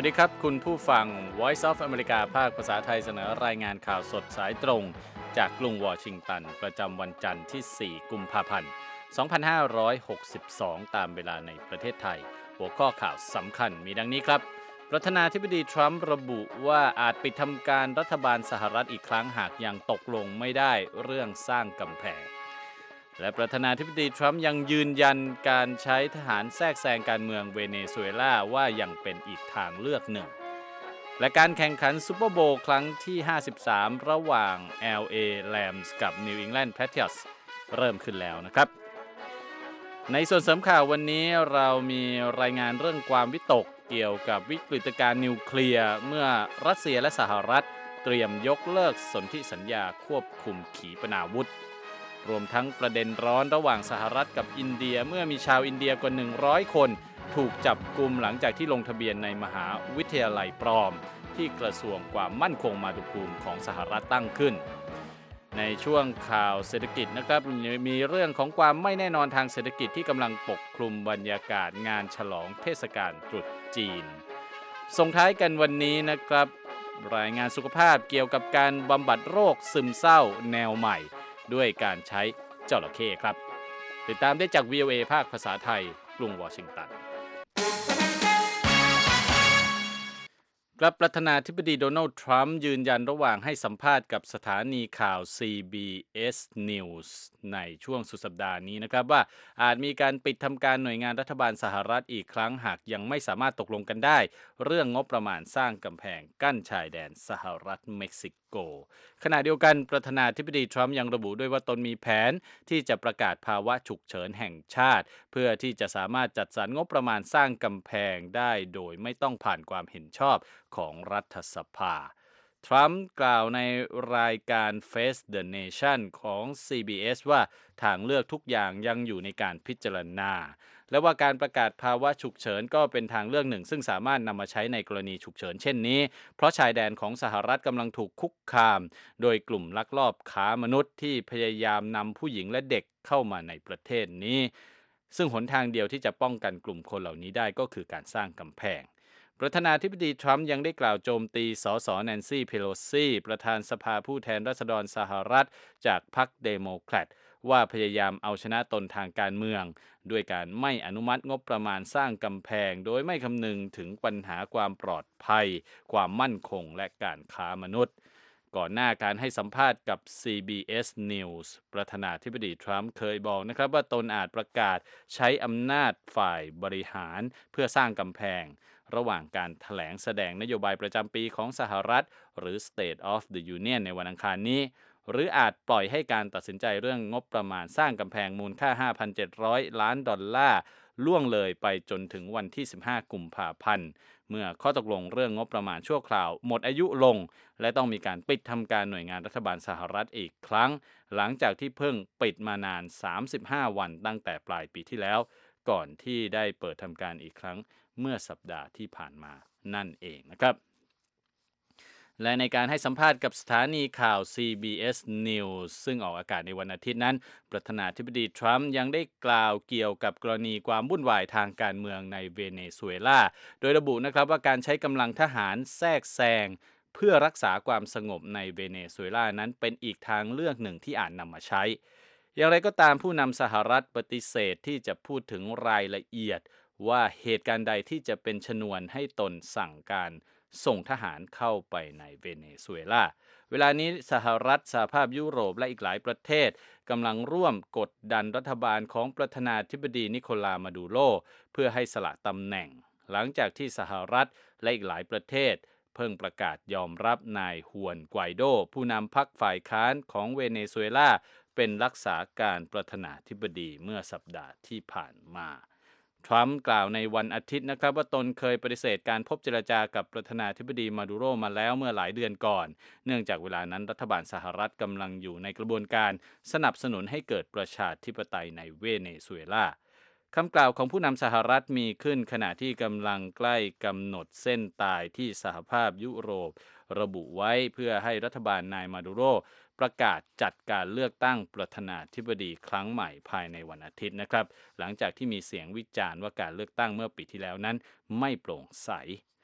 วัสดีครับคุณผู้ฟัง Voice of America ภาคภาษาไทยเสนอรายงานข่าวสดสายตรงจากกรุงวอชิงตันประจำวันจันทร์ที่ 4 กุมภาพันธ์ 2562 ตามเวลาในประเทศไทยหัวข้อข่าวสำคัญมีดังนี้ครับประธานาธิบดีทรัมป์ระบุว่าอาจปิดทำการรัฐบาลสหรัฐอีกครั้งหากยังตกลงไม่ได้เรื่องสร้างกำแพงและประธานาธิบดีทรัมป์ยังยืนยันการใช้ทหารแทรกแซงการเมืองเวเนซุเอลาว่ายังเป็นอีกทางเลือกหนึ่งและการแข่งขันซูเปอร์โบว์ครั้งที่ 53 ระหว่าง LA Rams กับ New England Patriots เริ่มขึ้นแล้วนะครับในส่วนเสริมข่าววันนี้เรามีรายงานเรื่องความวิตกเกี่ยวกับวิกฤตการณ์นิวเคลียร์เมื่อรัสเซียและสหรัฐเตรียมยกเลิกสนธิสัญญาควบคุมขีปนาวุธรวมทั้งประเด็นร้อนระหว่างสหรัฐกับอินเดียเมื่อมีชาวอินเดียกว่า100 คนถูกจับกุมหลังจากที่ลงทะเบียนในมหาวิทยาลัยปลอมที่กระทรวงความมั่นคงมาตุภูมิของสหรัฐตั้งขึ้นในช่วงข่าวเศรษฐกิจนะครับมีเรื่องของความไม่แน่นอนทางเศรษฐกิจที่กำลังปกคลุมบรรยากาศงานฉลองเทศกาลตรุษจีนส่งท้ายกันวันนี้นะครับรายงานสุขภาพเกี่ยวกับการบำบัดโรคซึมเศร้าแนวใหม่ด้วยการใช้จระเข้ครับติดตามได้จาก VOA ภาคภาษาไทยกรุงวอชิงตันประธานาธิบดีโดนัลด์ทรัมป์ยืนยันระหว่างให้สัมภาษณ์กับสถานีข่าว CBS News ในช่วงสุดสัปดาห์นี้นะครับว่าอาจมีการปิดทำการหน่วยงานรัฐบาลสหรัฐอีกครั้งหากยังไม่สามารถตกลงกันได้เรื่องงบประมาณสร้างกำแพงกั้นชายแดนสหรัฐเม็กซิโกขณะเดียวกันประธานาธิบดีทรัมป์ยังระบุด้วยว่าตนมีแผนที่จะประกาศภาวะฉุกเฉินแห่งชาติเพื่อที่จะสามารถจัดสรรงบประมาณสร้างกำแพงได้โดยไม่ต้องผ่านความเห็นชอบของรัฐสภาทรัมป์กล่าวในรายการ Face the Nation ของ CBS ว่าทางเลือกทุกอย่างยังอยู่ในการพิจารณาและว่าการประกาศภาวะฉุกเฉินก็เป็นทางเลือกหนึ่งซึ่งสามารถนำมาใช้ในกรณีฉุกเฉินเช่นนี้เพราะชายแดนของสหรัฐกำลังถูกคุกคามโดยกลุ่มลักลอบค้ามนุษย์ที่พยายามนำผู้หญิงและเด็กเข้ามาในประเทศนี้ซึ่งหนทางเดียวที่จะป้องกันกลุ่มคนเหล่านี้ได้ก็คือการสร้างกำแพงประธานาธิบดีทรัมป์ยังได้กล่าวโจมตีสสแนนซี่เพโลซีประธานสภาผู้แทนราษฎรสหรัฐจากพรรคเดโมแครตว่าพยายามเอาชนะตนทางการเมืองด้วยการไม่อนุมัติงบประมาณสร้างกำแพงโดยไม่คำนึงถึงปัญหาความปลอดภัยความมั่นคงและการค้ามนุษย์ก่อนหน้าการให้สัมภาษณ์กับ CBS News ประธานาธิบดีทรัมป์เคยบอกนะครับว่าตนอาจประกาศใช้อำนาจฝ่ายบริหารเพื่อสร้างกำแพงระหว่างการแถลงแสดงนโยบายประจำปีของสหรัฐหรือ State of the Union ในวันอังคารนี้หรืออาจปล่อยให้การตัดสินใจเรื่องงบประมาณสร้างกำแพงมูลค่า $5,700 ล้านล่วงเลยไปจนถึงวันที่ 15 กุมภาพันธ์เมื่อข้อตกลงเรื่องงบประมาณชั่วคราวหมดอายุลงและต้องมีการปิดทำการหน่วยงานรัฐบาลสหรัฐอีกครั้งหลังจากที่เพิ่งปิดมานาน 35 วันตั้งแต่ปลายปีที่แล้วก่อนที่ได้เปิดทำการอีกครั้งเมื่อสัปดาห์ที่ผ่านมานั่นเองนะครับและในการให้สัมภาษณ์กับสถานีข่าว CBS News ซึ่งออกอากาศในวันอาทิตย์นั้นประธานาธิบดีทรัมป์ยังได้กล่าวเกี่ยวกับกรณีความวุ่นวายทางการเมืองในเวเนซุเอลาโดยระบุนะครับว่าการใช้กำลังทหารแทรกแซงเพื่อรักษาความสงบในเวเนซุเอลานั้นเป็นอีกทางเลือกหนึ่งที่อาจนำมาใช้อย่างไรก็ตามผู้นำสหรัฐปฏิเสธที่จะพูดถึงรายละเอียดว่าเหตุการณ์ใดที่จะเป็นชนวนให้ตนสั่งการส่งทหารเข้าไปในเวเนซุเอลาเวลานี้สหรัฐสหภาพยุโรปและอีกหลายประเทศกำลังร่วมกดดันรัฐบาลของประธานาธิบดีนิโคลามาดูโรเพื่อให้สละตำแหน่งหลังจากที่สหรัฐและอีกหลายประเทศเพิ่งประกาศยอมรับนายฮวนไกวโดผู้นำพรรคฝ่ายค้านของเวเนซุเอลาเป็นรักษาการประธานาธิบดีเมื่อสัปดาห์ที่ผ่านมาทรัมป์กล่าวในวันอาทิตย์นะครับว่าตนเคยปฏิเสธการพบเจรจากับประธานาธิบดีมาดูโรมาแล้วเมื่อหลายเดือนก่อนเนื่องจากเวลานั้นรัฐบาลสหรัฐกำลังอยู่ในกระบวนการสนับสนุนให้เกิดประชาธิปไตยในเวเนซุเอลาคำกล่าวของผู้นำสหรัฐมีขึ้นขณะที่กำลังใกล้กำหนดเส้นตายที่สหภาพยุโรประบุไว้เพื่อให้รัฐบาลนายมาดูโรประกาศจัดการเลือกตั้งประธานาธิบดีครั้งใหม่ภายในวันอาทิตย์นะครับหลังจากที่มีเสียงวิจารณ์ว่าการเลือกตั้งเมื่อปีที่แล้วนั้นไม่โปร่งใส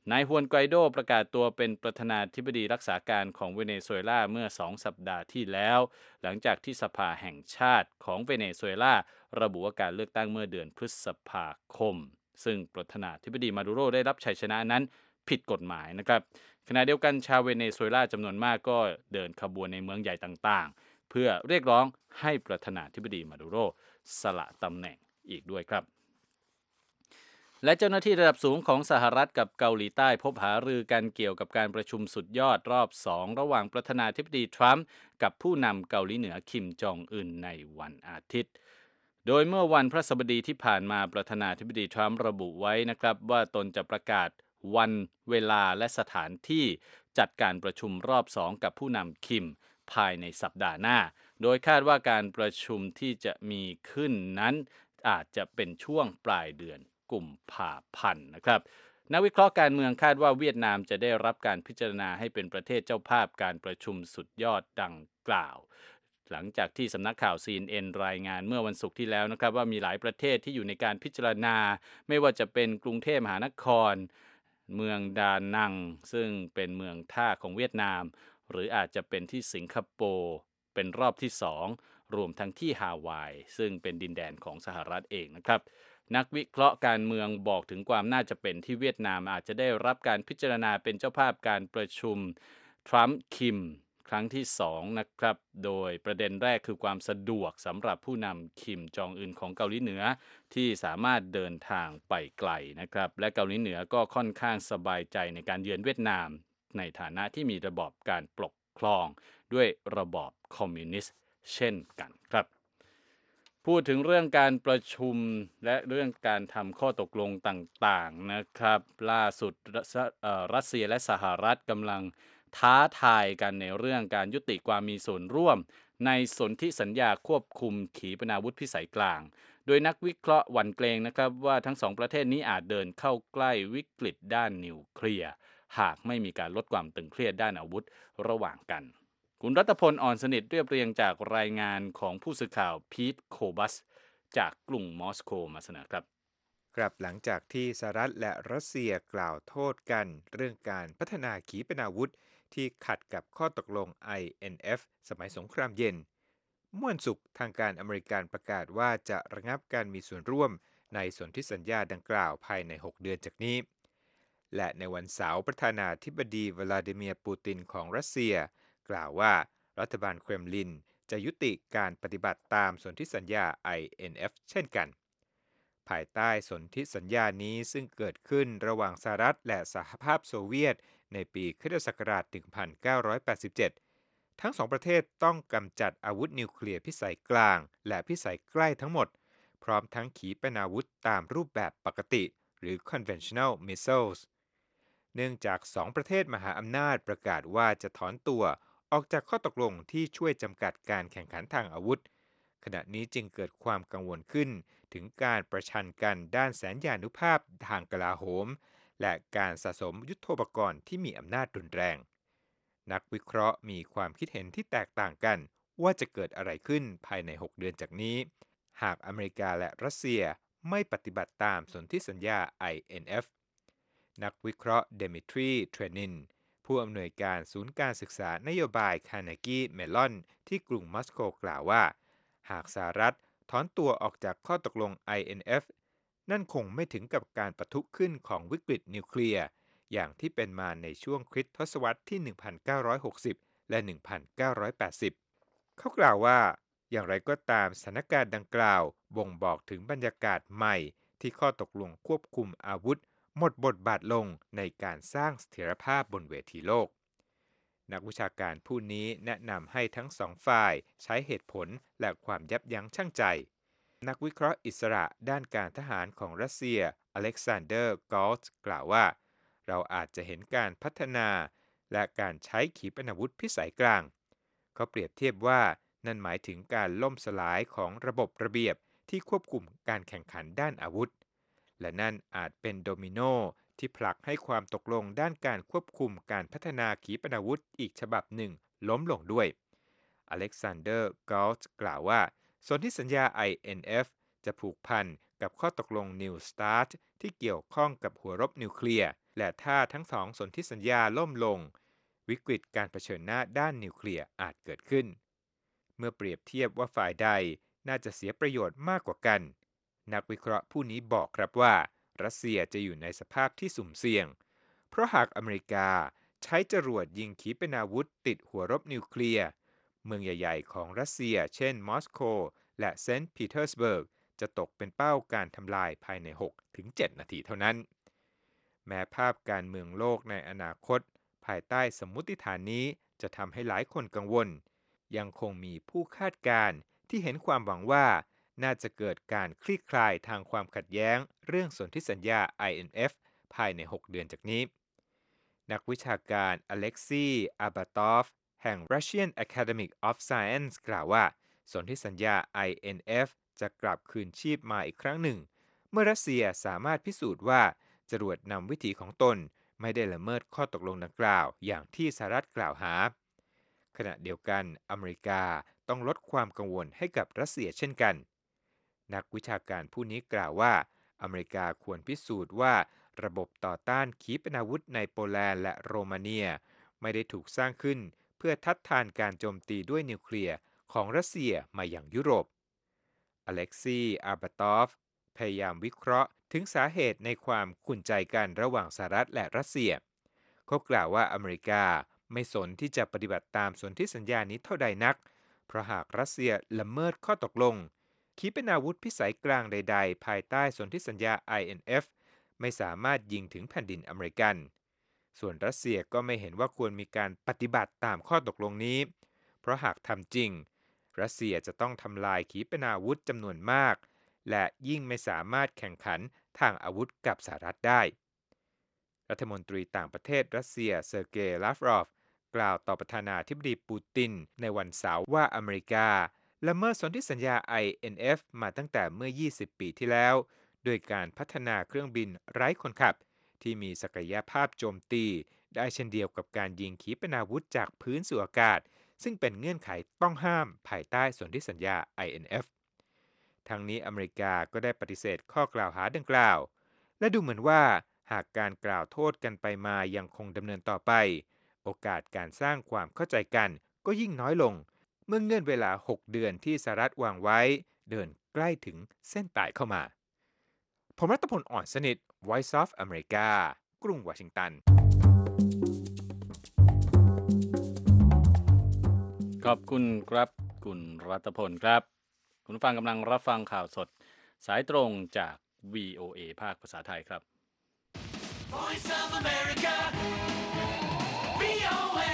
นายฮวนไกโดประกาศตัวเป็นประธานาธิบดีรักษาการของเวเนซุเอลาเมื่อ2 สัปดาห์ที่แล้วหลังจากที่สภาแห่งชาติของเวเนซุเอลาระบุว่าการเลือกตั้งเมื่อเดือนพฤษภาคมซึ่งประธานาธิบดีมาดูโรได้รับชัยชนะนั้นผิดกฎหมายนะครับขณะเดียวกันชาวเวเนซุเอลาจำนวนมากก็เดินขบวนในเมืองใหญ่ต่างๆเพื่อเรียกร้องให้ประธานาธิบดีมาดูโรสละตำแหน่งอีกด้วยครับและเจ้าหน้าที่ระดับสูงของสหรัฐกับเกาหลีใต้พบหารือกันเกี่ยวกับการประชุมสุดยอดรอบ2ระหว่างประธานาธิบดีทรัมป์กับผู้นำเกาหลีเหนือคิมจองอึนในวันอาทิตย์โดยเมื่อวันพฤหัสบดีที่ผ่านมาประธานาธิบดีทรัมป์ระบุไว้นะครับว่าตนจะประกาศวันเวลาและสถานที่จัดการประชุมรอบ2กับผู้นำคิมภายในสัปดาห์หน้าโดยคาดว่าการประชุมที่จะมีขึ้นนั้นอาจจะเป็นช่วงปลายเดือนกุมภาพันธ์นะครับนักวิเคราะห์การเมืองคาดว่าเวียดนามจะได้รับการพิจารณาให้เป็นประเทศเจ้าภาพการประชุมสุดยอดดังกล่าวหลังจากที่สำนักข่าว CNN รายงานเมื่อวันศุกร์ที่แล้วนะครับว่ามีหลายประเทศที่อยู่ในการพิจารณาไม่ว่าจะเป็นกรุงเทพมหานครเมืองดานังซึ่งเป็นเมืองท่าของเวียดนามหรืออาจจะเป็นที่สิงคโปร์เป็นรอบที่2รวมทั้งที่ฮาวายซึ่งเป็นดินแดนของสหรัฐเองนะครับนักวิเคราะห์การเมืองบอกถึงความน่าจะเป็นที่เวียดนามอาจจะได้รับการพิจารณาเป็นเจ้าภาพการประชุมทรัมป์คิมครั้งที่2นะครับโดยประเด็นแรกคือความสะดวกสำหรับผู้นำคิมจองอึนของเกาหลีเหนือที่สามารถเดินทางไปไกลนะครับและเกาหลีเหนือก็ค่อนข้างสบายใจในการเยือนเวียดนามในฐานะที่มีระบอบการปกครองด้วยระบอบคอมมิวนิสต์เช่นกันครับพูดถึงเรื่องการประชุมและเรื่องการทำข้อตกลงต่างๆนะครับล่าสุดรัสเซียและสหรัฐกำลังท้าทายกันในเรื่องการยุติความมีส่วนร่วมในสนธิสัญญาควบคุมขีปนาวุธพิสัยกลางโดยนักวิเคราะห์หวั่นเกรงนะครับว่าทั้งสองประเทศนี้อาจเดินเข้าใกล้วิกฤตด้านนิวเคลียร์หากไม่มีการลดความตึงเครียดด้านอาวุธระหว่างกันคุณรัตพลอ่อนสนิทเรียบเรียงจากรายงานของผู้สื่อข่าวพีทโคบัสจากกรุงมอสโกมาเสนอครับครับหลังจากที่สหรัฐและรัสเซียกล่าวโทษกันเรื่องการพัฒนาขีปนาวุธที่ขัดกับข้อตกลง INF สมัยสงครามเย็นเมื่อวันศุกร์ทางการอเมริกันประกาศว่าจะระงับการมีส่วนร่วมในสนธิสัญญาดังกล่าวภายใน6 เดือนจากนี้และในวันเสาร์ประธานาธิบดีวลาดิเมียร์ปูตินของรัสเซียกล่าวว่ารัฐบาลเครมลินจะยุติการปฏิบัติตามสนธิสัญญา INF เช่นกัน ภายใต้สนธิสัญญานี้ซึ่งเกิดขึ้นระหว่างสหรัฐและสหภาพโซเวียตในปีค.ศ. 1987 ทั้งสองประเทศต้องกำจัดอาวุธนิวเคลียร์พิสัยกลางและพิสัยใกล้ทั้งหมดพร้อมทั้งขีปนาวุธตามรูปแบบปกติหรือ conventional missiles เนื่องจากสองประเทศมหาอำนาจประกาศว่าจะถอนตัวออกจากข้อตกลงที่ช่วยจำกัดการแข่งขันทางอาวุธขณะนี้จึงเกิดความกังวลขึ้นถึงการประชันกันด้านแสนยานุภาพทางกลาโหมและการสะสมยุทโธปกรณ์ที่มีอำนาจรุนแรงนักวิเคราะห์มีความคิดเห็นที่แตกต่างกันว่าจะเกิดอะไรขึ้นภายใน6 เดือนจากนี้หากอเมริกาและรัสเซียไม่ปฏิบัติตามสนธิสัญญา INF นักวิเคราะห์เดมิทรีเทรนินผู้อำนวยการศูนย์การศึกษานโยบายคาร์เนกีเมลอนที่กรุงมอสโกกล่าวว่าหากสหรัฐถอนตัวออกจากข้อตกลง INF นั่นคงไม่ถึงกับการปะทุขึ้นของวิกฤตนิวเคลียร์อย่างที่เป็นมาในช่วงคริสตศตวรรษที่ 1960 และ 1980 เขากล่าวว่าอย่างไรก็ตามสถานการณ์ดังกล่าวบ่งบอกถึงบรรยากาศใหม่ที่ข้อตกลงควบคุมอาวุธหมดบทบาทลงในการสร้างเสถียรภาพบนเวทีโลกนักวิชาการผู้นี้แนะนำให้ทั้งสองฝ่ายใช้เหตุผลและความยับยั้งชั่งใจนักวิเคราะห์อิสระด้านการทหารของรัสเซียอเล็กซานเดอร์กอลส์กล่าวว่าเราอาจจะเห็นการพัฒนาและการใช้ขีปนาวุธพิสัยกลางเขาเปรียบเทียบว่านั่นหมายถึงการล่มสลายของระบบระเบียบที่ควบคุมการแข่งขันด้านอาวุธและนั่นอาจเป็นโดมิโนที่ผลักให้ความตกลงด้านการควบคุมการพัฒนาขีปนาวุธอีกฉบับหนึ่งล้มลงด้วยอเล็กซานเดอร์กอลส์กล่าวว่าสนธิสัญญา INF จะผูกพันกับข้อตกลง New START ที่เกี่ยวข้องกับหัวรบนิวเคลียร์และถ้าทั้งสองสนธิสัญญาล่มลงวิกฤตการเผชิญหน้าด้านนิวเคลียร์อาจเกิดขึ้นเมื่อเปรียบเทียบว่าฝ่ายใดน่าจะเสียประโยชน์มากกว่ากันนักวิเคราะห์ผู้นี้บอกครับว่ารัสเซียจะอยู่ในสภาพที่สุ่มเสี่ยงเพราะหากอเมริกาใช้จรวดยิงขีปนาวุธติดหัวรบนิวเคลียร์เมืองใหญ่ๆของรัสเซียเช่นมอสโกและเซนต์ปีเตอร์สเบิร์กจะตกเป็นเป้าการทำลายภายใน 6-7 นาทีเท่านั้นแม้ภาพการเมืองโลกในอนาคตภายใต้สมมุติฐานนี้จะทำให้หลายคนกังวลยังคงมีผู้คาดการณ์ที่เห็นความหวังว่าน่าจะเกิดการคลี่คลายทางความขัดแย้งเรื่องสนธิสัญญา INF ภายใน 6 เดือนจากนี้นักวิชาการอเล็กซีอาบาตอฟแห่ง Russian Academy of Science กล่าวว่าสนธิสัญญา INF จะกลับคืนชีพมาอีกครั้งหนึ่งเมื่อรัสเซียสามารถพิสูจน์ว่าจรวดนำวิถีของตนไม่ได้ละเมิดข้อตกลงดังกล่าวอย่างที่สหรัฐกล่าวหาขณะเดียวกันอเมริกาต้องลดความกังวลให้กับรัสเซียเช่นกันนักวิชาการผู้นี้กล่าวว่าอเมริกาควรพิสูจน์ว่าระบบต่อต้านขีปนาวุธในโปแลนด์และโรมาเนียไม่ได้ถูกสร้างขึ้นเพื่อทัดทานการโจมตีด้วยนิวเคลียร์ของรัสเซียมาอย่างยุโรปอเล็กซีอาร์บาตอฟพยายามวิเคราะห์ถึงสาเหตุในความขุ่นใจกันระหว่างสหรัฐและรัสเซียเขากล่าวว่าอเมริกาไม่สนที่จะปฏิบัติตามสนธิสัญญานี้เท่าใดนักเพราะหากรัสเซียละเมิดข้อตกลงขีปนาวุธพิสัยกลางใดๆภายใต้สนธิสัญญา INF ไม่สามารถยิงถึงแผ่นดินอเมริกันส่วนรัสเซียก็ไม่เห็นว่าควรมีการปฏิบัติตามข้อตกลงนี้เพราะหากทำจริงรัสเซียจะต้องทำลายขีปนาวุธจำนวนมากและยิ่งไม่สามารถแข่งขันทางอาวุธกับสหรัฐได้รัฐมนตรีต่างประเทศรัสเซียเซอร์เกย์ลาฟรอฟกล่าวต่อประธานาธิบดีปูตินในวันเสาร์ว่าอเมริกาละเมิดสนธิสัญญา INF มาตั้งแต่เมื่อ 20 ปีที่แล้วโดยการพัฒนาเครื่องบินไร้คนขับที่มีศักยภาพโจมตีได้เช่นเดียวกับการยิงขีปนาวุธจากพื้นสู่อากาศซึ่งเป็นเงื่อนไขต้องห้ามภายใต้สนธิสัญญา INF ทั้งนี้อเมริกาก็ได้ปฏิเสธข้อกล่าวหาดังกล่าวและดูเหมือนว่าหากการกล่าวโทษกันไปมายังคงดำเนินต่อไปโอกาสการสร้างความเข้าใจกันก็ยิ่งน้อยลงเมื่อเงื่อนเวลา 6 เดือนที่สหรัฐวางไว้เดินใกล้ถึงเส้นตายเข้ามาผมรัตพล อ่อนสนิท Voice of America กรุงวอชิงตันขอบคุณครับคุณรัตพลครับคุณผู้ฟังกำลังรับฟังข่าวสดสายตรงจาก VOA ภาคภาษาไทยครับ Voice of America, VOA,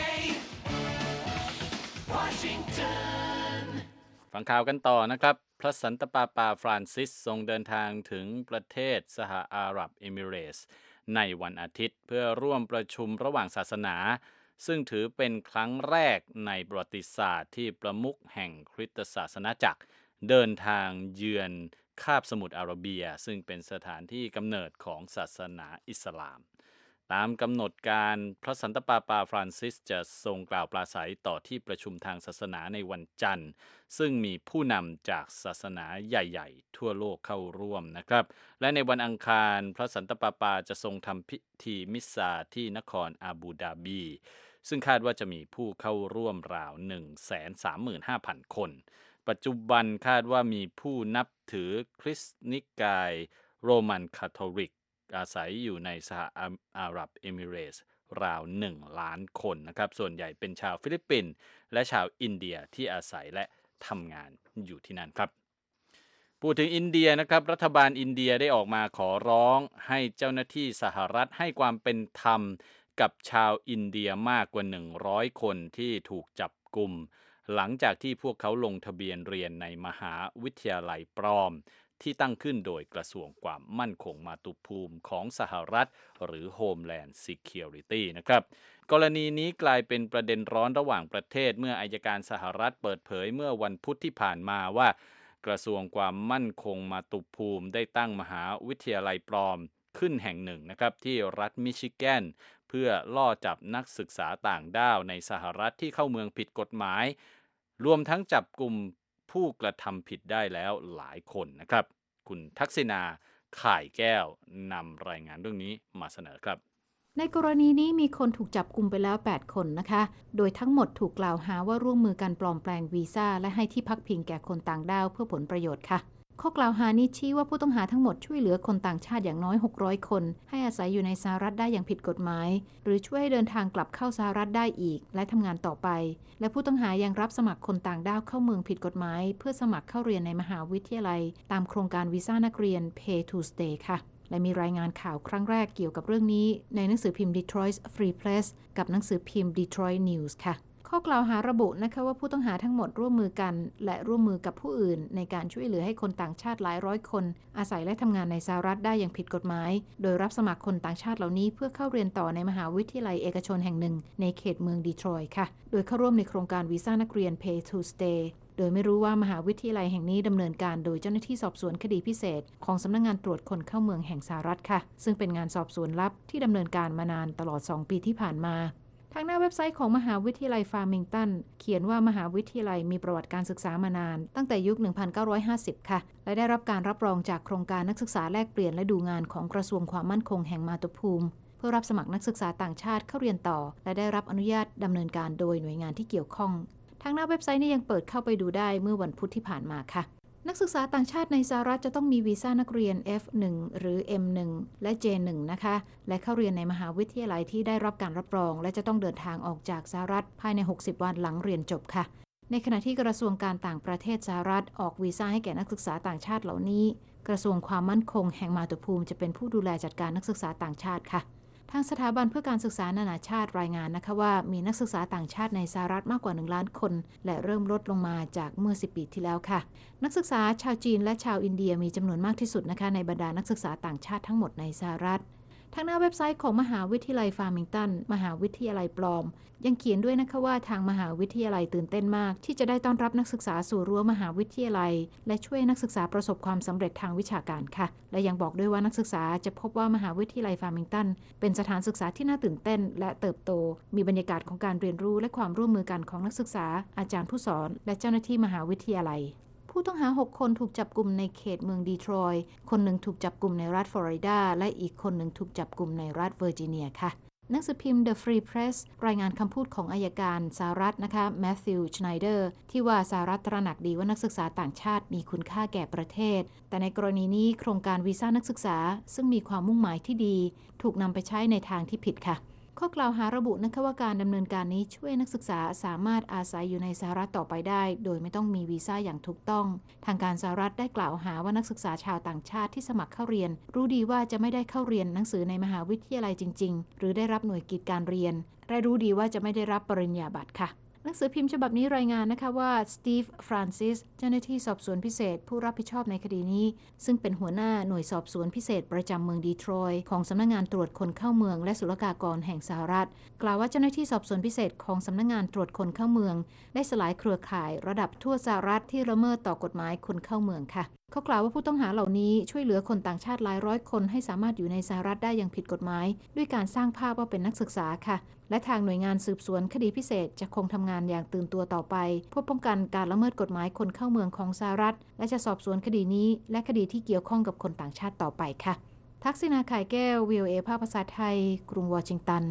Washington. ฟังข่าวกันต่อนะครับพระสันตะปาปาฟรานซิสทรงเดินทางถึงประเทศสหอาหรับเอมิเรตส์ในวันอาทิตย์เพื่อร่วมประชุมระหว่างศาสนาซึ่งถือเป็นครั้งแรกในประวัติศาสตร์ที่ประมุขแห่งคริสตศาสนาจักรเดินทางเยือนคาบสมุทรอาระเบียซึ่งเป็นสถานที่กำเนิดของศาสนาอิสลามตามกำหนดการพระสันตะปาปาฟรานซิสจะทรงกล่าวปราศัยต่อที่ประชุมทางศาสนาในวันจันทร์ซึ่งมีผู้นำจากศาสนาใหญ่ๆทั่วโลกเข้าร่วมนะครับและในวันอังคารพระสันตะปาปาจะทรงทำพิธีมิสซาที่นครอาบูดาบีซึ่งคาดว่าจะมีผู้เข้าร่วมราว 135,000 คนปัจจุบันคาดว่ามีผู้นับถือคริสต์นิกายโรมันคาทอลิกอาศัยอยู่ในสหอาหรับเอมิเรตส์ราว 1 ล้านคนนะครับส่วนใหญ่เป็นชาวฟิลิปปินส์และชาวอินเดียที่อาศัยและทำงานอยู่ที่นั่นครับพูดถึงอินเดียนะครับรัฐบาลอินเดียได้ออกมาขอร้องให้เจ้าหน้าที่สหรัฐให้ความเป็นธรรมกับชาวอินเดียมากกว่า100คนที่ถูกจับกุมหลังจากที่พวกเขาลงทะเบียนเรียนในมหาวิทยาลัยปลอมที่ตั้งขึ้นโดยกระทรวงความมั่นคงมาตุภูมิของสหรัฐหรือ Homeland Security นะครับกรณีนี้กลายเป็นประเด็นร้อนระหว่างประเทศเมื่ออัยการสหรัฐเปิดเผยเมื่อวันพุธที่ผ่านมาว่ากระทรวงความมั่นคงมาตุภูมิได้ตั้งมหาวิทยาลัยปลอมขึ้นแห่งหนึ่งนะครับที่รัฐมิชิแกนเพื่อล่อจับนักศึกษาต่างด้าวในสหรัฐที่เข้าเมืองผิดกฎหมายรวมทั้งจับกลุ่มผู้กระทำผิดได้แล้วหลายคนนะครับคุณทักษิณาข่ายแก้วนำรายงานเรื่องนี้มาเสนอครับในกรณีนี้มีคนถูกจับกุมไปแล้ว8คนนะคะโดยทั้งหมดถูกกล่าวหาว่าร่วมมือกันปลอมแปลงวีซ่าและให้ที่พักพิงแก่คนต่างด้าวเพื่อผลประโยชน์ค่ะข้อกล่าวหานี้ชี้ว่าผู้ต้องหาทั้งหมดช่วยเหลือคนต่างชาติอย่างน้อย600คนให้อาศัยอยู่ในสหรัฐได้อย่างผิดกฎหมายหรือช่วยให้เดินทางกลับเข้าสหรัฐได้อีกและทำงานต่อไปและผู้ต้องหายังรับสมัครคนต่างด้าวเข้าเมืองผิดกฎหมายเพื่อสมัครเข้าเรียนในมหาวิทยาลัยตามโครงการวีซ่านักเรียน Pay to Stay ค่ะและมีรายงานข่าวครั้งแรกเกี่ยวกับเรื่องนี้ในหนังสือพิมพ์ Detroit Free Press กับหนังสือพิมพ์ Detroit News ค่ะข้อกล่าวหาระบุนะคะว่าผู้ต้องหาทั้งหมดร่วมมือกันและร่วมมือกับผู้อื่นในการช่วยเหลือให้คนต่างชาติหลายร้อยคนอาศัยและทำงานในสหรัฐได้อย่างผิดกฎหมายโดยรับสมัครคนต่างชาติเหล่านี้เพื่อเข้าเรียนต่อในมหาวิทยาลัยเอกชนแห่งหนึ่งในเขตเมืองดีทรอยต์ค่ะโดยเข้าร่วมในโครงการวีซ่านักเรียน Pay to Stay โดยไม่รู้ว่ามหาวิทยาลัยแห่งนี้ดำเนินการโดยเจ้าหน้าที่สอบสวนคดีพิเศษของสำนักงานตรวจคนเข้าเมืองแห่งสหรัฐค่ะซึ่งเป็นงานสอบสวนลับที่ดำเนินการมานานตลอด2ปีที่ผ่านมาทางหน้าเว็บไซต์ของมหาวิทยาลัยฟาร์มิงตันเขียนว่ามหาวิทยาลัยมีประวัติการศึกษามานานตั้งแต่ยุค 1950 ค่ะและได้รับการรับรองจากโครงการนักศึกษาแลกเปลี่ยนและดูงานของกระทรวงความมั่นคงแห่งมาตุภูมิเพื่อรับสมัครนักศึกษาต่างชาติเข้าเรียนต่อและได้รับอนุญาตดำเนินการโดยหน่วยงานที่เกี่ยวข้องทางหน้าเว็บไซต์นี้ยังเปิดเข้าไปดูได้เมื่อวันพุธที่ผ่านมาค่ะนักศึกษาต่างชาติในสหรัฐจะต้องมีวีซ่านักเรียน F1 หรือ M1 และ J1 นะคะและเข้าเรียนในมหาวิทยาลัยที่ได้รับการรับรองและจะต้องเดินทางออกจากสหรัฐภายใน60วันหลังเรียนจบค่ะในขณะที่กระทรวงการต่างประเทศสหรัฐออกวีซ่าให้แก่นักศึกษาต่างชาติเหล่านี้กระทรวงความมั่นคงแห่งมาตุภูมิจะเป็นผู้ดูแลจัดการนักศึกษาต่างชาติค่ะทางสถาบันเพื่อการศึกษานานาชาติรายงานนะคะว่ามีนักศึกษาต่างชาติในสหรัฐมากกว่า1ล้านคนและเริ่มลดลงมาจากเมื่อ10ปีที่แล้วค่ะนักศึกษาชาวจีนและชาวอินเดียมีจำนวนมากที่สุดนะคะในบรรดานักศึกษาต่างชาติทั้งหมดในสหรัฐทางหน้าเว็บไซต์ของมหาวิทยาลัยฟาร์มิงตันมหาวิทยาลัยปลอมยังเขียนด้วยนะคะว่าทางมหาวิทยาลัยตื่นเต้นมากที่จะได้ต้อนรับนักศึกษาสู่รั้วมหาวิทยาลัยและช่วยนักศึกษาประสบความสำเร็จทางวิชาการค่ะและยังบอกด้วยว่านักศึกษาจะพบว่ามหาวิทยาลัยฟาร์มิงตันเป็นสถานศึกษาที่น่าตื่นเต้นและเติบโตมีบรรยากาศของการเรียนรู้และความร่วมมือกันของนักศึกษาอาจารย์ผู้สอนและเจ้าหน้าที่มหาวิทยาลัยผู้ต้องหา6คนถูกจับกุมในเขตเมืองดีทรอยต์คนหนึ่งถูกจับกุมในรัฐฟลอริดาและอีกคนหนึ่งถูกจับกุมในรัฐเวอร์จิเนียค่ะหนังสือพิมพ์ The Free Press รายงานคำพูดของอัยการสหรัฐนะคะแมทธิว ชไนเดอร์ที่ว่าสหรัฐตระหนักดีว่านักศึกษาต่างชาติมีคุณค่าแก่ประเทศแต่ในกรณีนี้โครงการวีซ่านักศึกษาซึ่งมีความมุ่งหมายที่ดีถูกนำไปใช้ในทางที่ผิดค่ะข้อกล่าวหาระบุนะคะว่าการดำเนินการนี้ช่วยนักศึกษาสามารถอาศัยอยู่ในสหรัฐต่อไปได้โดยไม่ต้องมีวีซ่าอย่างถูกต้องทางการสหรัฐได้กล่าวหาว่านักศึกษาชาวต่างชาติที่สมัครเข้าเรียนรู้ดีว่าจะไม่ได้เข้าเรียนหนังสือในมหาวิทยาลัยจริงๆหรือได้รับหน่วยกิจการเรียนและรู้ดีว่าจะไม่ได้รับปริญญาบัตรค่ะหนังสือพิมพ์ฉบับนี้รายงานนะคะว่าสตีฟ ฟรานซิสเจ้าหน้าที่สอบสวนพิเศษผู้รับผิดชอบในคดีนี้ซึ่งเป็นหัวหน้าหน่วยสอบสวนพิเศษประจำเมืองดีทรอยต์ของสำนักงานตรวจคนเข้าเมืองและศุลกากรแห่งสหรัฐกล่าวว่าเจ้าหน้าที่สอบสวนพิเศษของสำนักงานตรวจคนเข้าเมืองได้สลายเครือข่ายระดับทั่วสหรัฐที่ละเมิดต่อกฎหมายคนเข้าเมืองค่ะเขากล่าวว่าผู้ต้องหาเหล่านี้ช่วยเหลือคนต่างชาติหลายร้อยคนให้สามารถอยู่ในสหรัฐได้อย่างผิดกฎหมายด้วยการสร้างภาพว่าเป็นนักศึกษาค่ะและทางหน่วยงานสืบสวนคดีพิเศษจะคงทำงานอย่างตื่นตัวต่อไปเพื่อป้องกันการละเมิดกฎหมายคนเข้าเมืองของสหรัฐและจะสอบสวนคดีนี้และคดีที่เกี่ยวข้องกับคนต่างชาติต่อไปค่ะทักษิณา ข่ายแก้ว VOA ภาคภาษาไทยกรุงวอชิงตัน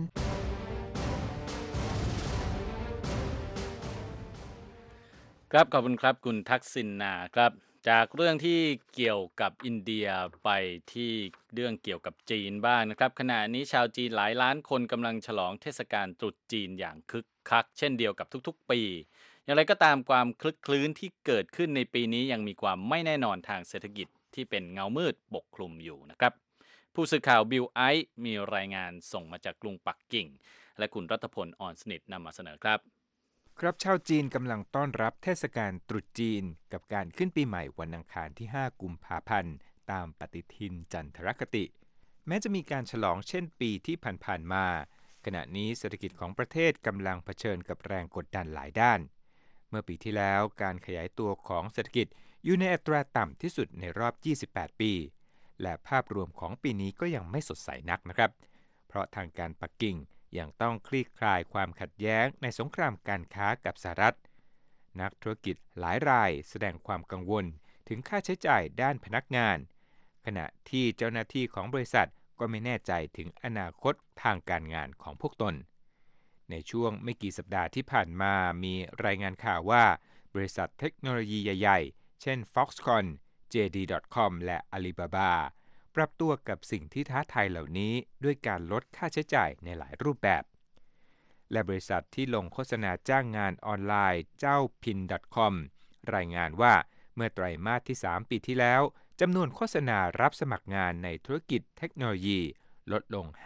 ครับขอบคุณครับคุณทักษิณาครับจากเรื่องที่เกี่ยวกับอินเดียไปที่เรื่องเกี่ยวกับจีนบ้างนะครับขณะนี้ชาวจีนหลายล้านคนกำลังฉลองเทศกาลตรุษจีนอย่างคึกคักเช่นเดียวกับทุกๆปีอย่างไรก็ตามความคลึกคลื้นที่เกิดขึ้นในปีนี้ยังมีความไม่แน่นอนทางเศรษฐกิจที่เป็นเงามืดปกคลุมอยู่นะครับผู้สื่อข่าวบิลไอซ์มีรายงานส่งมาจากกรุงปักกิ่งและคุณรัตพล อ่อนสนิทนำมาเสนอครับครับชาวจีนกำลังต้อนรับเทศกาลตรุษจีนกับการขึ้นปีใหม่วันอังคารที่5กุมภาพันธ์ตามปฏิทินจันทรคติแม้จะมีการฉลองเช่นปีที่ผ่านๆมาขณะนี้เศรษฐกิจของประเทศกำลังเผชิญกับแรงกดดันหลายด้านเมื่อปีที่แล้วการขยายตัวของเศรษฐกิจอยู่ในอัตราต่ำที่สุดในรอบ28ปีและภาพรวมของปีนี้ก็ยังไม่สดใสนักนะครับเพราะทางการปักกิ่งยังต้องคลี่คลายความขัดแย้งในสงครามการค้ากับสหรัฐนักธุรกิจหลายรายแสดงความกังวลถึงค่าใช้จ่ายด้านพนักงานขณะที่เจ้าหน้าที่ของบริษัทก็ไม่แน่ใจถึงอนาคตทางการงานของพวกตนในช่วงไม่กี่สัปดาห์ที่ผ่านมามีรายงานข่าวว่าบริษัทเทคโนโลยีใหญ่ๆเช่น Foxconn, JD.com และ Alibaba ปรับตัวกับสิ่งที่ท้าทายเหล่านี้ด้วยการลดค่าใช้จ่ายในหลายรูปแบบและบริษัทที่ลงโฆษณาจ้างงานออนไลน์เจ้า Pin.com รายงานว่าเมื่อไตรมาสที่ 3 ปีที่แล้วจำนวนโฆษณารับสมัครงานในธุรกิจเทคโนโลยีลดลง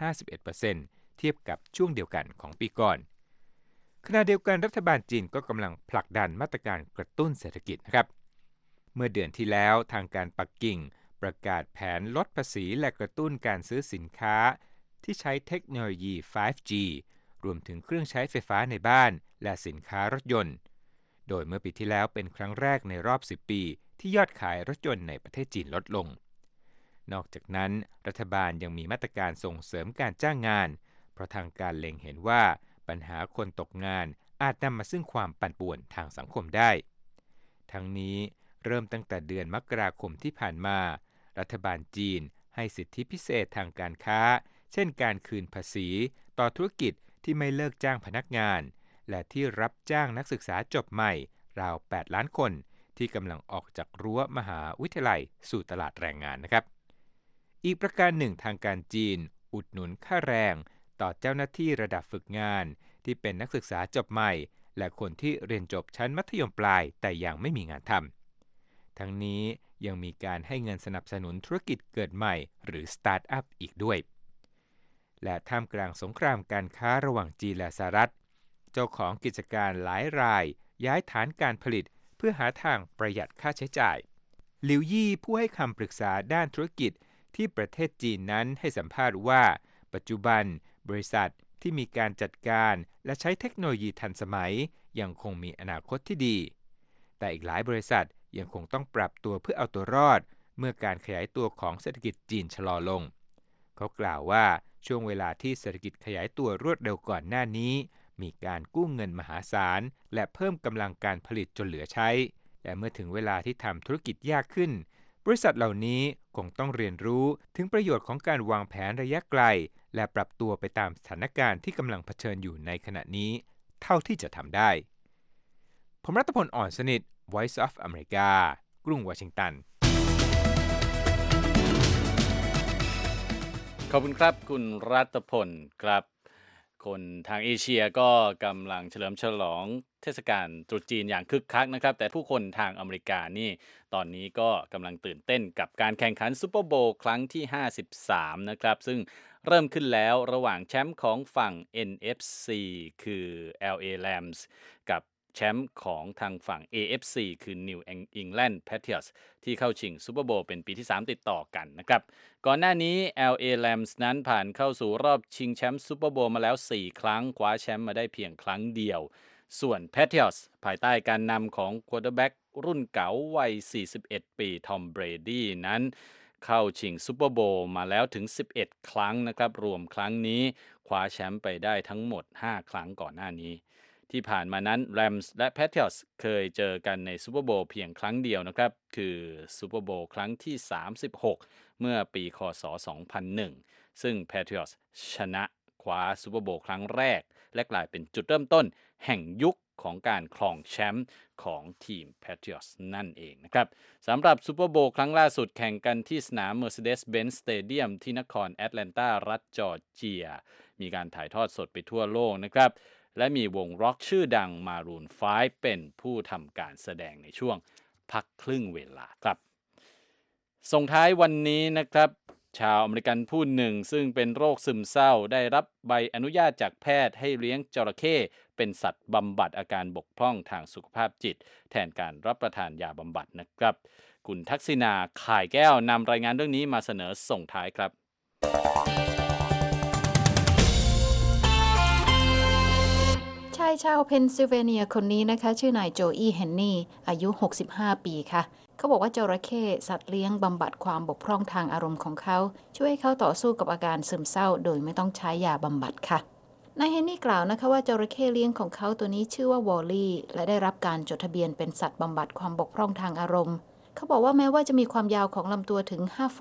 51% เทียบกับช่วงเดียวกันของปีก่อนขณะเดียวกันรัฐบาลจีนก็กำลังผลักดันมาตรการกระตุ้นเศรษฐกิจนะครับเมื่อเดือนที่แล้วทางการปักกิ่งประกาศแผนลดภาษีและกระตุ้นการซื้อสินค้าที่ใช้เทคโนโลยี 5G รวมถึงเครื่องใช้ไฟฟ้าในบ้านและสินค้ารถยนต์โดยเมื่อปีที่แล้วเป็นครั้งแรกในรอบ10 ปีที่ยอดขายรถยนต์ในประเทศจีนลดลงนอกจากนั้นรัฐบาลยังมีมาตรการส่งเสริมการจ้างงานเพราะทางการเล็งเห็นว่าปัญหาคนตกงานอาจนำมาซึ่งความปั่นป่วนทางสังคมได้ทั้งนี้เริ่มตั้งแต่เดือนมกราคมที่ผ่านมารัฐบาลจีนให้สิทธิพิเศษทางการค้าเช่นการคืนภาษีต่อธุรกิจที่ไม่เลิกจ้างพนักงานและที่รับจ้างนักศึกษาจบใหม่ราว 8 ล้านคนที่กำลังออกจากรั้วมหาวิทยาลัยสู่ตลาดแรงงานนะครับอีกประการหนึ่งทางการจีนอุดหนุนค่าแรงต่อเจ้าหน้าที่ระดับฝึกงานที่เป็นนักศึกษาจบใหม่และคนที่เรียนจบชั้นมัธยมปลายแต่ยังไม่มีงานทำทั้งนี้ยังมีการให้เงินสนับสนุนธุรกิจเกิดใหม่หรือสตาร์ทอัพอีกด้วยและท่ามกลางสงครามการค้าระหว่างจีนและสหรัฐเจ้าของกิจการหลายรายย้ายฐานการผลิตเพื่อหาทางประหยัดค่าใช้จ่ายหลิวยี่ผู้ให้คำปรึกษาด้านธุรกิจที่ประเทศจีนนั้นให้สัมภาษณ์ว่าปัจจุบันบริษัทที่มีการจัดการและใช้เทคโนโลยีทันสมัยยังคงมีอนาคตที่ดีแต่อีกหลายบริษัทยังคงต้องปรับตัวเพื่อเอาตัวรอดเมื่อการขยายตัวของเศรษฐกิจจีนชะลอลงเขากล่าวว่าช่วงเวลาที่เศรษฐกิจขยายตัวรวดเร็วก่อนหน้านี้มีการกู้เงินมหาศาลและเพิ่มกำลังการผลิตจนเหลือใช้และเมื่อถึงเวลาที่ทำธุรกิจยากขึ้นบริษัทเหล่านี้คงต้องเรียนรู้ถึงประโยชน์ของการวางแผนระยะไกลและปรับตัวไปตามสถานการณ์ที่กำลังเผชิญอยู่ในขณะนี้เท่าที่จะทำได้ผมรัตพล อ่อนสนิท Voice of America กรุงวอชิงตันขอบคุณครับคุณรัตพลครับคนทางเอเชียก็กำลังเฉลิมฉลองเทศกาลตรุษจีนอย่างคึกคักนะครับแต่ผู้คนทางอเมริกานี่ตอนนี้ก็กำลังตื่นเต้นกับการแข่งขันซูเปอร์โบว์ครั้งที่53นะครับซึ่งเริ่มขึ้นแล้วระหว่างแชมป์ของฝั่ง NFC คือ LA Rams กับแชมป์ของทางฝั่ง AFC คือ New England Patriots ที่เข้าชิงซูเปอร์โบว์เป็นปีที่3ติดต่อกันนะครับก่อนหน้านี้ LA Rams นั้นผ่านเข้าสู่รอบชิงแชมป์ซูเปอร์โบว์มาแล้ว4ครั้งคว้าแชมป์มาได้เพียงครั้งเดียวส่วน Patriots ภายใต้การนำของควอเตอร์แบ็กรุ่นเก๋าวัย41ปีทอมเบรดี้นั้นเข้าชิงซูเปอร์โบว์มาแล้วถึง11ครั้งนะครับรวมครั้งนี้คว้าแชมป์ไปได้ทั้งหมด5ครั้งก่อนหน้านี้ที่ผ่านมานั้น Rams และ Patriots เคยเจอกันในซูเปอร์โบว์เพียงครั้งเดียวนะครับคือซูเปอร์โบว์ครั้งที่36เมื่อปีคศ2001ซึ่ง Patriots ชนะคว้าซูเปอร์โบว์ครั้งแรกและกลายเป็นจุดเริ่มต้นแห่งยุคของการครองแชมป์ของทีม Patriots นั่นเองนะครับสำหรับซูเปอร์โบว์ครั้งล่าสุดแข่งกันที่สนาม Mercedes-Benz Stadium ที่นครแอตแลนตารัฐจอร์เจียมีการถ่ายทอดสดไปทั่วโลกนะครับและมีวงร็อกชื่อดัง Maroon 5 เป็นผู้ทำการแสดงในช่วงพักครึ่งเวลาครับส่งท้ายวันนี้นะครับชาวอเมริกันผู้หนึ่งซึ่งเป็นโรคซึมเศร้าได้รับใบอนุญาตจากแพทย์ให้เลี้ยงจระเข้เป็นสัตว์บำบัดอาการบกพร่องทางสุขภาพจิตแทนการรับประทานยาบำบัดนะครับคุณทักษิณาข่ายแก้วนำรายงานเรื่องนี้มาเสนอส่งท้ายครับชายชาวเพนซิลเวเนียคนนี้นะคะชื่อนายโจอี้เฮนนี่อายุ65ปีค่ะเขาบอกว่าจระเข้สัตว์เลี้ยงบำบัดความบกพร่องทางอารมณ์ของเขาช่วยให้เขาต่อสู้กับอาการซึมเศร้าโดยไม่ต้องใช้ยาบำบัดค่ะนายเฮนนี่กล่าวนะคะว่าจระเข้เลี้ยงของเขาตัวนี้ชื่อว่าวอลลี่และได้รับการจดทะเบียนเป็นสัตว์บำบัดความบกพร่องทางอารมณ์เขาบอกว่าแม้ว่าจะมีความยาวของลำตัวถึง5ฟุต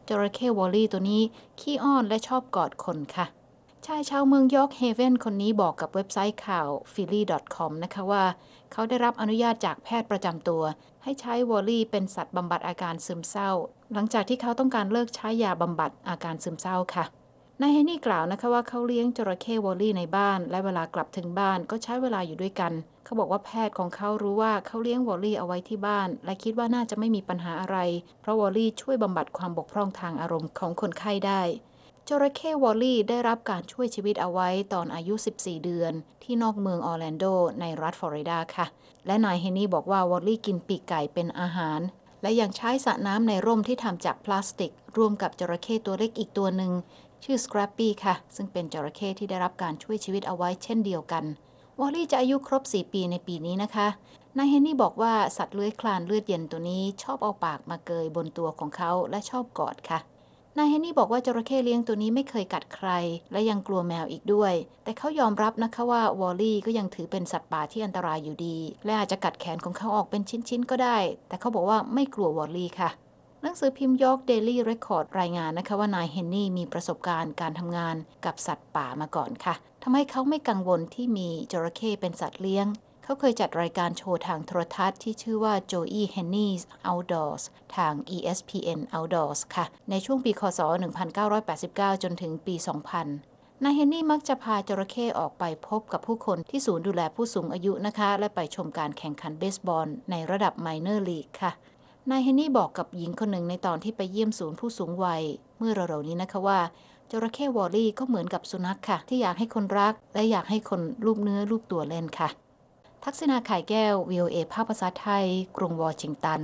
จระเข้วอลลี่ตัวนี้ขี้อ้อนและชอบกอดคนค่ะชายชาวเมืองยอร์กเฮเว่นคนนี้บอกกับเว็บไซต์ข่าว philly.com นะคะว่าเขาได้รับอนุญาตจากแพทย์ประจำตัวให้ใช้วอลลี่เป็นสัตว์บำบัดอาการซึมเศร้าหลังจากที่เขาต้องการเลิกใช้ยาบำบัดอาการซึมเศร้าค่ะนายเฮนนี่กล่าวนะคะว่าเขาเลี้ยงจระเข้วอลลี่ในบ้านและเวลากลับถึงบ้านก็ใช้เวลาอยู่ด้วยกันเขาบอกว่าแพทย์ของเขารู้ว่าเขาเลี้ยงวอลลี่เอาไว้ที่บ้านและคิดว่าน่าจะไม่มีปัญหาอะไรเพราะวอลลี่ช่วยบำบัดความบกพร่องทางอารมณ์ของคนไข้ได้จระเข้วอลลี่ได้รับการช่วยชีวิตเอาไว้ตอนอายุ14เดือนที่นอกเมืองออร์แลนโดในรัฐฟลอริดาค่ะและนายเฮนนี่บอกว่าวอลลี่กินปีกไก่เป็นอาหารและยังใช้สระน้ำในร่มที่ทำจากพลาสติกร่วมกับจระเข้ตัวเล็กอีกตัวหนึ่งชื่อ Scrappy ค่ะซึ่งเป็นจระเข้ที่ได้รับการช่วยชีวิตเอาไว้เช่นเดียวกันวอลลี่จะอายุครบ4ปีในปีนี้นะคะนายเฮนนี่บอกว่าสัตว์เลื้อยคลานเลือดเย็นตัวนี้ชอบเอาปากมาเกยบนตัวของเขาและชอบกอดค่ะนายเฮนนี่บอกว่าจระเข้เลี้ยงตัวนี้ไม่เคยกัดใครและยังกลัวแมวอีกด้วยแต่เขายอมรับนะคะว่าวอลลี่ก็ยังถือเป็นสัตว์ป่าที่อันตรายอยู่ดีและอาจจะกัดแขนของเขาออกเป็นชิ้นๆก็ได้แต่เขาบอกว่าไม่กลัววอลลี่ค่ะหนังสือพิมพ์ York Daily Record รายงานนะคะว่านายเฮนนี่มีประสบการณ์การทำงานกับสัตว์ป่ามาก่อนค่ะทำให้เขาไม่กังวลที่มีจระเข้เป็นสัตว์เลี้ยงเขาเคยจัดรายการโชว์ทางโทรทัศน์ที่ชื่อว่า Joey Henney's Outdoors ทาง ESPN Outdoors ค่ะในช่วงปีคศ 1989 จนถึงปี 2000 นายเฮนนี่มักจะพาจระเข้ออกไปพบกับผู้คนที่ศูนย์ดูแลผู้สูงอายุนะคะและไปชมการแข่งขันเบสบอลในระดับ Minor League ค่ะนายเฮนนี่บอกกับหญิงคนหนึ่งในตอนที่ไปเยี่ยมศูนย์ผู้สูงวัยเมื่อเร็วๆนี้นะคะว่าจระเข้วอลลี่ก็เหมือนกับสุนัขค่ะที่อยากให้คนรักและอยากให้คนลูบเนื้อลูบตัวเล่นค่ะทักษณา ข่ายแก้ว VOA ภาคภาษาไทยกรุงวอชิงตัน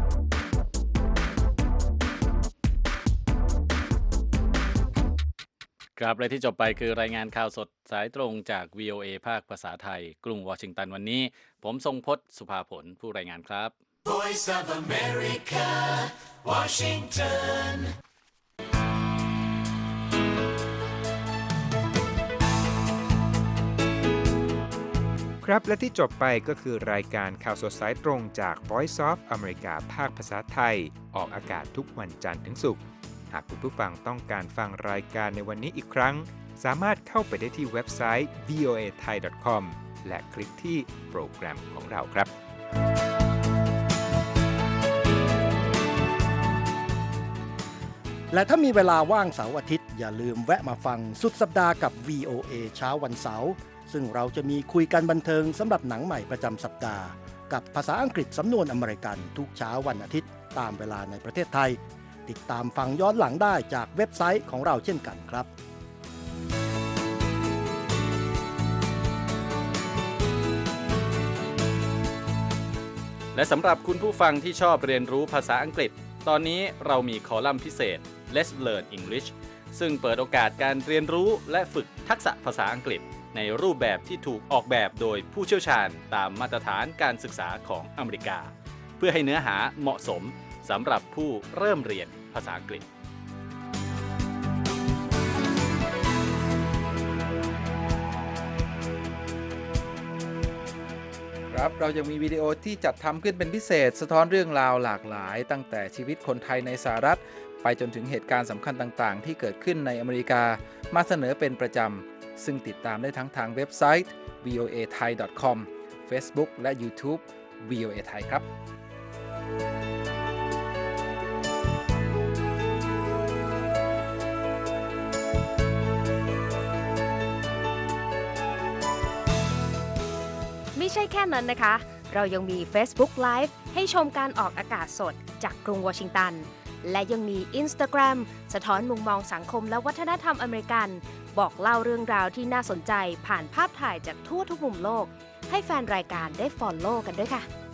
ครับและที่จบไปคือรายงานข่าวสดสายตรงจาก VOA ภาคภาษาไทยกรุงวอชิงตันวันนี้ผมทรงพจน์สุภาผลผู้รายงานครับ Voice of America, Washington. ครับและที่จบไปก็คือรายการข่าวสดสายตรงจาก Voice of America ภาคภาษาไทยออกอากาศทุกวันจันทร์ถึงศุกร์หากคุณผู้ฟังต้องการฟังรายการในวันนี้อีกครั้งสามารถเข้าไปได้ที่เว็บไซต์ voathai.com และคลิกที่โปรแกรมของเราครับและถ้ามีเวลาว่างเสาร์อาทิตย์อย่าลืมแวะมาฟังสุดสัปดาห์กับ VOA เช้าวันเสาร์ซึ่งเราจะมีคุยกันบันเทิงสำหรับหนังใหม่ประจำสัปดาห์กับภาษาอังกฤษสำนวนอเมริกันทุกเช้าวันอาทิตย์ตามเวลาในประเทศไทยติดตามฟังย้อนหลังได้จากเว็บไซต์ของเราเช่นกันครับและสำหรับคุณผู้ฟังที่ชอบเรียนรู้ภาษาอังกฤษตอนนี้เรามีคอลัมน์พิเศษ Let's Learn English ซึ่งเปิดโอกาสการเรียนรู้และฝึกทักษะภาษาอังกฤษในรูปแบบที่ถูกออกแบบโดยผู้เชี่ยวชาญตามมาตรฐานการศึกษาของอเมริกาเพื่อให้เนื้อหาเหมาะสมสำหรับผู้เริ่มเรียนภาษาอังกฤษครับเรายังมีวิดีโอที่จัดทำขึ้นเป็นพิเศษสะท้อนเรื่องราวหลากหลายตั้งแต่ชีวิตคนไทยในสหรัฐไปจนถึงเหตุการณ์สำคัญต่างๆที่เกิดขึ้นในอเมริกามาเสนอเป็นประจำซึ่งติดตามได้ทั้งทางเว็บไซต์ voathai.com Facebook และ YouTube VOA Thai ครับไม่ใช่แค่นั้นนะคะเรายังมี Facebook Live ให้ชมการออกอากาศสดจากกรุงวอชิงตันและยังมี Instagram สะท้อนมุมมองสังคมและวัฒนธรรมอเมริกันบอกเล่าเรื่องราวที่น่าสนใจผ่านภาพถ่ายจากทั่วทุกมุมโลกให้แฟนรายการได้ follow กันด้วยค่ะ